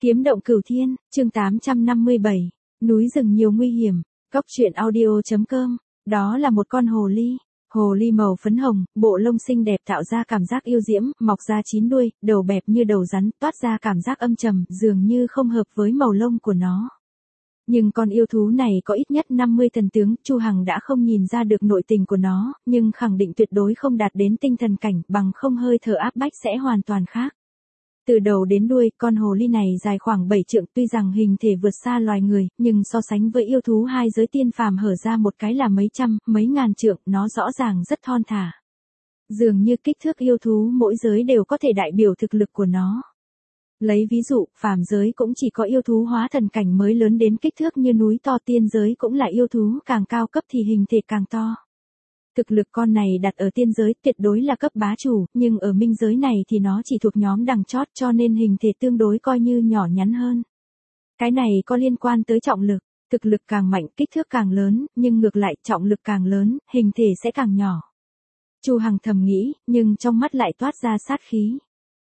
Kiếm động cửu thiên, chương 857, núi rừng nhiều nguy hiểm, Cóc truyện audio.com, đó là một con hồ ly màu phấn hồng, bộ lông xinh đẹp tạo ra cảm giác yêu diễm, mọc ra 9 đuôi, đầu bẹp như đầu rắn, toát ra cảm giác âm trầm, dường như không hợp với màu lông của nó. Nhưng con yêu thú này có ít nhất 50 thần tướng, Chu Hằng đã không nhìn ra được nội tình của nó, nhưng khẳng định tuyệt đối không đạt đến tinh thần cảnh, bằng không hơi thở áp bách sẽ hoàn toàn khác. Từ đầu đến đuôi, con hồ ly này dài khoảng 7 trượng, tuy rằng hình thể vượt xa loài người, nhưng so sánh với yêu thú hai giới tiên phàm hở ra một cái là mấy trăm, mấy ngàn trượng, nó rõ ràng rất thon thả. Dường như kích thước yêu thú mỗi giới đều có thể đại biểu thực lực của nó. Lấy ví dụ, phàm giới cũng chỉ có yêu thú hóa thần cảnh mới lớn đến kích thước như núi to, tiên giới cũng là yêu thú càng cao cấp thì hình thể càng to. Thực lực con này đặt ở tiên giới tuyệt đối là cấp bá chủ, nhưng ở minh giới này thì nó chỉ thuộc nhóm đằng chót cho nên hình thể tương đối coi như nhỏ nhắn hơn. Cái này có liên quan tới trọng lực, thực lực càng mạnh kích thước càng lớn, nhưng ngược lại trọng lực càng lớn, hình thể sẽ càng nhỏ. Chu Hằng thầm nghĩ, nhưng trong mắt lại toát ra sát khí.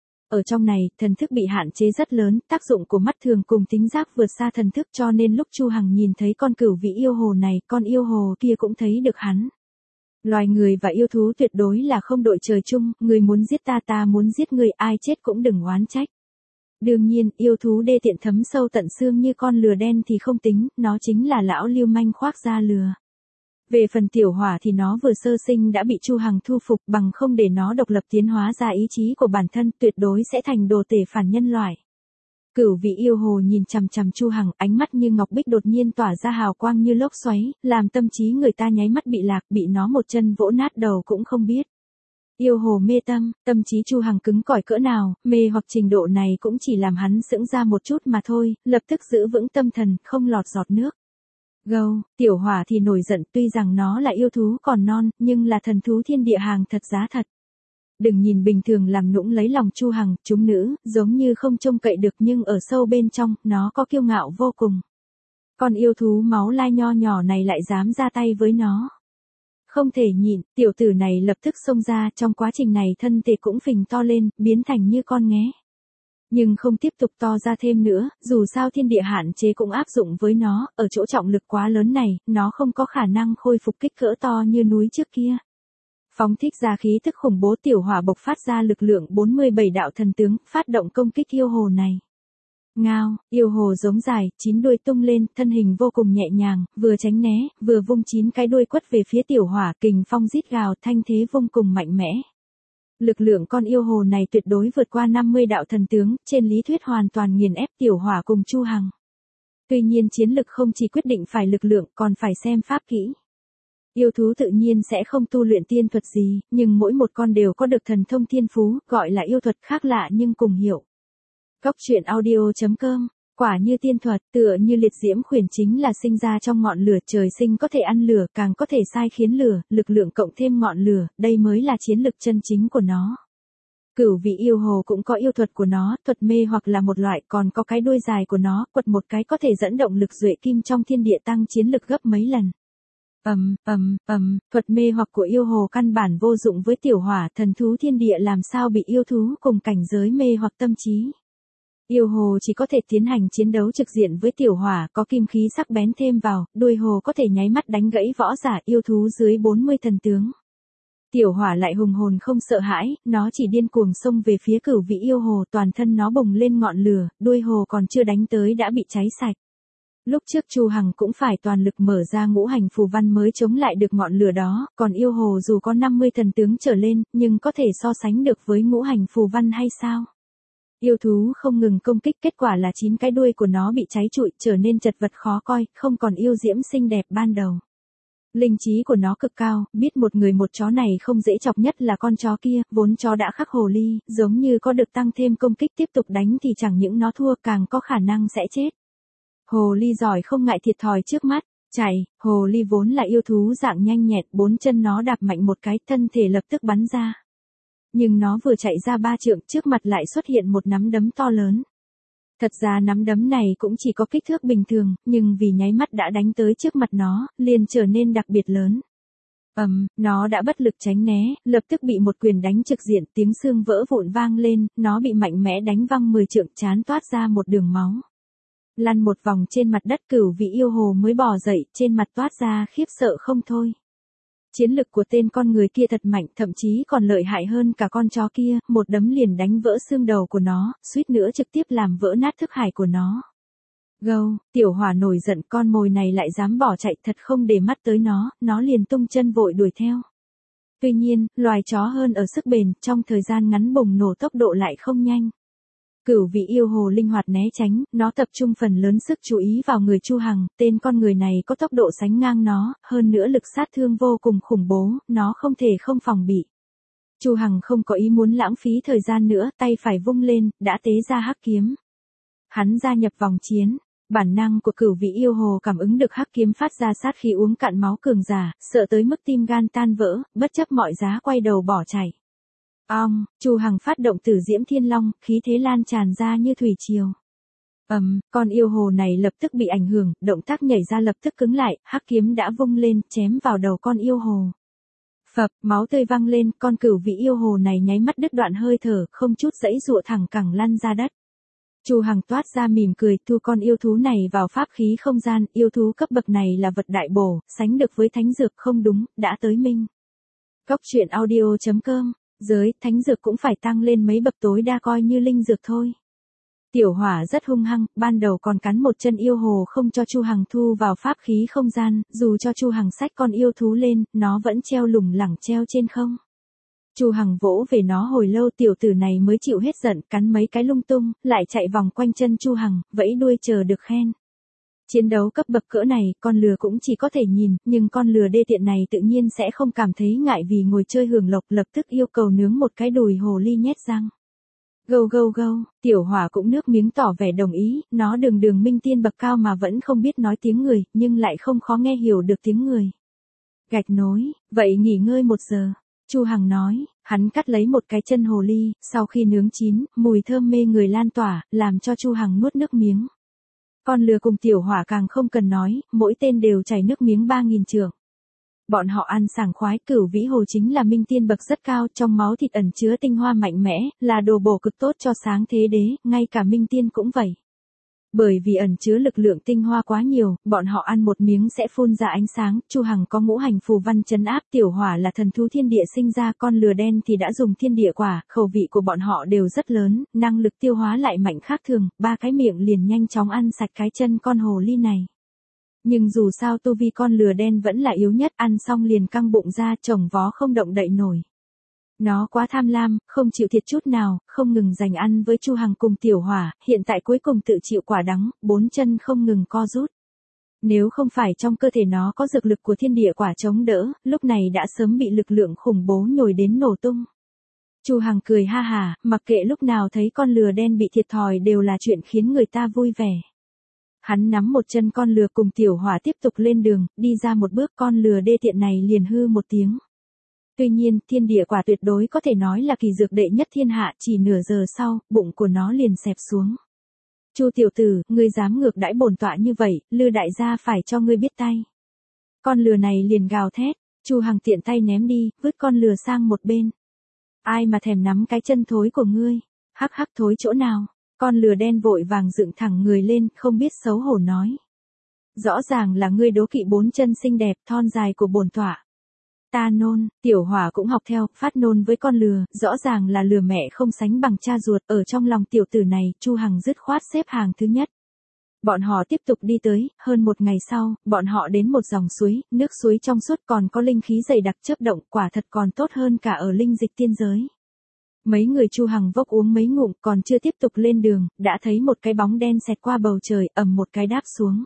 Ở trong này, thần thức bị hạn chế rất lớn, tác dụng của mắt thường cùng tính giác vượt xa thần thức cho nên lúc Chu Hằng nhìn thấy con cửu vĩ yêu hồ này, con yêu hồ kia cũng thấy được hắn. Loài người và yêu thú tuyệt đối là không đội trời chung, người muốn giết ta muốn giết người, ai chết cũng đừng oán trách. Đương nhiên, yêu thú đê tiện thấm sâu tận xương như con lừa đen thì không tính, nó chính là lão lưu manh khoác da lừa. Về phần tiểu hỏa thì nó vừa sơ sinh đã bị Chu Hằng thu phục, bằng không để nó độc lập tiến hóa ra ý chí của bản thân tuyệt đối sẽ thành đồ tể phản nhân loại. Cửu vị yêu hồ nhìn chằm chằm Chu Hằng, ánh mắt như ngọc bích đột nhiên tỏa ra hào quang như lốc xoáy, làm tâm trí người ta nháy mắt bị lạc, bị nó một chân vỗ nát đầu cũng không biết. Yêu hồ mê tâm trí Chu Hằng cứng cỏi cỡ nào, mê hoặc trình độ này cũng chỉ làm hắn sững ra một chút mà thôi, lập tức giữ vững tâm thần, không lọt giọt nước. Gâu, tiểu hỏa thì nổi giận, tuy rằng nó là yêu thú còn non, nhưng là thần thú thiên địa hàng thật giá thật. Đừng nhìn bình thường làm nũng lấy lòng Chu Hằng, chúng nữ, giống như không trông cậy được nhưng ở sâu bên trong, nó có kiêu ngạo vô cùng. Con yêu thú máu lai nho nhỏ này lại dám ra tay với nó. Không thể nhịn, tiểu tử này lập tức xông ra, trong quá trình này thân thể cũng phình to lên, biến thành như con nghé. Nhưng không tiếp tục to ra thêm nữa, dù sao thiên địa hạn chế cũng áp dụng với nó, ở chỗ trọng lực quá lớn này, nó không có khả năng khôi phục kích cỡ to như núi trước kia. Phóng thích ra khí thức khủng bố, tiểu hỏa bộc phát ra lực lượng 47 đạo thần tướng, phát động công kích yêu hồ này. Ngao, yêu hồ giống dài, 9 đuôi tung lên, thân hình vô cùng nhẹ nhàng, vừa tránh né, vừa vung 9 cái đuôi quất về phía tiểu hỏa, kình phong rít gào, thanh thế vô cùng mạnh mẽ. Lực lượng con yêu hồ này tuyệt đối vượt qua 50 đạo thần tướng, trên lý thuyết hoàn toàn nghiền ép tiểu hỏa cùng Chu Hằng. Tuy nhiên chiến lực không chỉ quyết định phải lực lượng, còn phải xem pháp kỹ. Yêu thú tự nhiên sẽ không tu luyện tiên thuật gì, nhưng mỗi một con đều có được thần thông thiên phú, gọi là yêu thuật khác lạ nhưng cùng hiệu. Cóc truyện audio.com, quả như tiên thuật, tựa như liệt diễm khuyển chính là sinh ra trong ngọn lửa, trời sinh có thể ăn lửa, càng có thể sai khiến lửa, lực lượng cộng thêm ngọn lửa, đây mới là chiến lực chân chính của nó. Cửu vị yêu hồ cũng có yêu thuật của nó, thuật mê hoặc là một loại, còn có cái đuôi dài của nó, quật một cái có thể dẫn động lực duệ kim trong thiên địa tăng chiến lực gấp mấy lần. Thuật mê hoặc của yêu hồ căn bản vô dụng với tiểu hỏa, thần thú thiên địa làm sao bị yêu thú cùng cảnh giới mê hoặc tâm trí. Yêu hồ chỉ có thể tiến hành chiến đấu trực diện với tiểu hỏa, có kim khí sắc bén thêm vào, đuôi hồ có thể nháy mắt đánh gãy võ giả yêu thú dưới 40 thần tướng. Tiểu hỏa lại hùng hồn không sợ hãi, nó chỉ điên cuồng xông về phía cửu vị yêu hồ, toàn thân nó bùng lên ngọn lửa, đuôi hồ còn chưa đánh tới đã bị cháy sạch. Lúc trước Chu Hằng cũng phải toàn lực mở ra ngũ hành phù văn mới chống lại được ngọn lửa đó, còn yêu hồ dù có 50 thần tướng trở lên, nhưng có thể so sánh được với ngũ hành phù văn hay sao? Yêu thú không ngừng công kích, kết quả là 9 cái đuôi của nó bị cháy trụi, trở nên chật vật khó coi, không còn yêu diễm xinh đẹp ban đầu. Linh trí của nó cực cao, biết một người một chó này không dễ chọc, nhất là con chó kia, vốn chó đã khắc hồ ly, giống như có được tăng thêm công kích tiếp tục đánh thì chẳng những nó thua càng có khả năng sẽ chết. Hồ ly giỏi không ngại thiệt thòi trước mắt, chạy, hồ ly vốn là yêu thú dạng nhanh nhẹn, 4 chân nó đạp mạnh một cái, thân thể lập tức bắn ra. Nhưng nó vừa chạy ra 3 trượng, trước mặt lại xuất hiện một nắm đấm to lớn. Thật ra nắm đấm này cũng chỉ có kích thước bình thường, nhưng vì nháy mắt đã đánh tới trước mặt nó, liền trở nên đặc biệt lớn. Nó đã bất lực tránh né, lập tức bị một quyền đánh trực diện, tiếng xương vỡ vụn vang lên, nó bị mạnh mẽ đánh văng 10 trượng, trán toát ra một đường máu. Lăn một vòng trên mặt đất, Cửu Vị yêu hồ mới bò dậy, trên mặt toát ra khiếp sợ không thôi. Chiến lực của tên con người kia thật mạnh, thậm chí còn lợi hại hơn cả con chó kia, một đấm liền đánh vỡ xương đầu của nó, suýt nữa trực tiếp làm vỡ nát thức hải của nó. Gâu, Tiểu Hỏa nổi giận, con mồi này lại dám bỏ chạy, thật không để mắt tới nó liền tung chân vội đuổi theo. Tuy nhiên, loài chó hơn ở sức bền, trong thời gian ngắn bùng nổ tốc độ lại không nhanh. Cửu Vị yêu hồ linh hoạt né tránh, nó tập trung phần lớn sức chú ý vào người Chu Hằng, tên con người này có tốc độ sánh ngang nó, hơn nữa lực sát thương vô cùng khủng bố, nó không thể không phòng bị. Chu Hằng không có ý muốn lãng phí thời gian nữa, tay phải vung lên, đã tế ra hắc kiếm. Hắn gia nhập vòng chiến. Bản năng của Cửu Vị yêu hồ cảm ứng được hắc kiếm phát ra sát khí uống cạn máu cường giả, sợ tới mức tim gan tan vỡ, bất chấp mọi giá quay đầu bỏ chạy. Chu Hằng phát động Tử Diễm Thiên Long, khí thế lan tràn ra như thủy triều. Con yêu hồ này lập tức bị ảnh hưởng, động tác nhảy ra lập tức cứng lại, hắc kiếm đã vung lên, chém vào đầu con yêu hồ. Phập, máu tươi văng lên, con Cửu Vị yêu hồ này nháy mắt đứt đoạn hơi thở, không chút giãy giụa thẳng cẳng lăn ra đất. Chu Hằng toát ra mỉm cười, thu con yêu thú này vào pháp khí không gian, yêu thú cấp bậc này là vật đại bổ, sánh được với thánh dược, không đúng, đã tới minh. Cốc truyện audio.com, giới, thánh dược cũng phải tăng lên mấy bậc, tối đa coi như linh dược thôi. Tiểu Hỏa rất hung hăng, ban đầu còn cắn một chân yêu hồ không cho Chu Hằng thu vào pháp khí không gian, dù cho Chu Hằng xách con yêu thú lên, nó vẫn treo lủng lẳng treo trên không. Chu Hằng vỗ về nó hồi lâu, tiểu tử này mới chịu hết giận, cắn mấy cái lung tung, lại chạy vòng quanh chân Chu Hằng, vẫy đuôi chờ được khen. Chiến đấu cấp bậc cỡ này, con lừa cũng chỉ có thể nhìn, nhưng con lừa đê tiện này tự nhiên sẽ không cảm thấy ngại vì ngồi chơi hưởng lộc, lập tức yêu cầu nướng một cái đùi hồ ly nhét răng. Gâu, Tiểu Hỏa cũng nước miếng tỏ vẻ đồng ý, nó đường minh tiên bậc cao mà vẫn không biết nói tiếng người, nhưng lại không khó nghe hiểu được tiếng người. Gạch nối, vậy nghỉ ngơi 1 giờ. Chu Hằng nói, hắn cắt lấy một cái chân hồ ly, sau khi nướng chín, mùi thơm mê người lan tỏa, làm cho Chu Hằng nuốt nước miếng. Con lừa cùng Tiểu Hỏa càng không cần nói, mỗi tên đều chảy nước miếng 3000 trượng. Bọn họ ăn sảng khoái, Cửu Vĩ hồ chính là minh tiên bậc rất cao, trong máu thịt ẩn chứa tinh hoa mạnh mẽ, là đồ bổ cực tốt cho sáng thế đế, ngay cả minh tiên cũng vậy. Bởi vì ẩn chứa lực lượng tinh hoa quá nhiều, bọn họ ăn một miếng sẽ phun ra ánh sáng. Chu Hằng có ngũ hành phù văn trấn áp, Tiểu Hỏa là thần thú thiên địa sinh ra, con lừa đen thì đã dùng thiên địa quả, khẩu vị của bọn họ đều rất lớn, năng lực tiêu hóa lại mạnh khác thường, 3 cái miệng liền nhanh chóng ăn sạch cái chân con hồ ly này. Nhưng dù sao tu vi con lừa đen vẫn là yếu nhất, ăn xong liền căng bụng ra, chồng vó không động đậy nổi. Nó quá tham lam, không chịu thiệt chút nào, không ngừng giành ăn với Chu Hằng cùng Tiểu Hỏa, hiện tại cuối cùng tự chịu quả đắng, 4 chân không ngừng co rút. Nếu không phải trong cơ thể nó có dược lực của thiên địa quả chống đỡ, lúc này đã sớm bị lực lượng khủng bố nhồi đến nổ tung. Chu Hằng cười ha hà, mặc kệ lúc nào thấy con lừa đen bị thiệt thòi đều là chuyện khiến người ta vui vẻ. Hắn nắm một chân con lừa cùng Tiểu Hỏa tiếp tục lên đường, đi ra một bước con lừa đê tiện này liền hư một tiếng. Tuy nhiên, thiên địa quả tuyệt đối có thể nói là kỳ dược đệ nhất thiên hạ, chỉ nửa giờ sau, bụng của nó liền xẹp xuống. Chu tiểu tử, ngươi dám ngược đãi bổn tọa như vậy, Lư đại gia phải cho ngươi biết tay. Con lừa này liền gào thét, Chu Hằng tiện tay ném đi, vứt con lừa sang một bên. Ai mà thèm nắm cái chân thối của ngươi, hắc hắc thối chỗ nào, con lừa đen vội vàng dựng thẳng người lên, không biết xấu hổ nói. Rõ ràng là ngươi đố kỵ 4 chân xinh đẹp, thon dài của bổn tọa. Ta nôn, Tiểu Hỏa cũng học theo, phát nôn với con lừa, rõ ràng là lừa mẹ không sánh bằng cha ruột, ở trong lòng tiểu tử này, Chu Hằng dứt khoát xếp hàng thứ nhất. Bọn họ tiếp tục đi tới, hơn 1 ngày sau, bọn họ đến một dòng suối, nước suối trong suốt còn có linh khí dày đặc chớp động, quả thật còn tốt hơn cả ở linh dịch tiên giới. Mấy người Chu Hằng vốc uống mấy ngụm, còn chưa tiếp tục lên đường, đã thấy một cái bóng đen xẹt qua bầu trời, ầm một cái đáp xuống.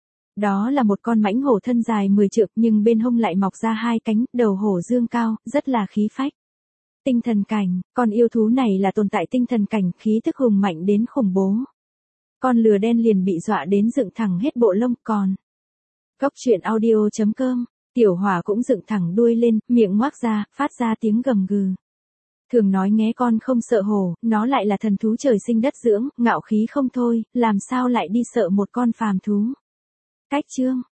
Đó là một con mãnh hổ thân dài 10 trượng, nhưng bên hông lại mọc ra 2 cánh, đầu hổ dương cao, rất là khí phách. Tinh thần cảnh, con yêu thú này là tồn tại tinh thần cảnh, khí thức hùng mạnh đến khủng bố. Con lừa đen liền bị dọa đến dựng thẳng hết bộ lông, còn. Cốc truyện audio.com, Tiểu Hỏa cũng dựng thẳng đuôi lên, miệng ngoác ra, phát ra tiếng gầm gừ. Thường nói nghé con không sợ hổ, nó lại là thần thú trời sinh đất dưỡng, ngạo khí không thôi, làm sao lại đi sợ một con phàm thú. Cách chương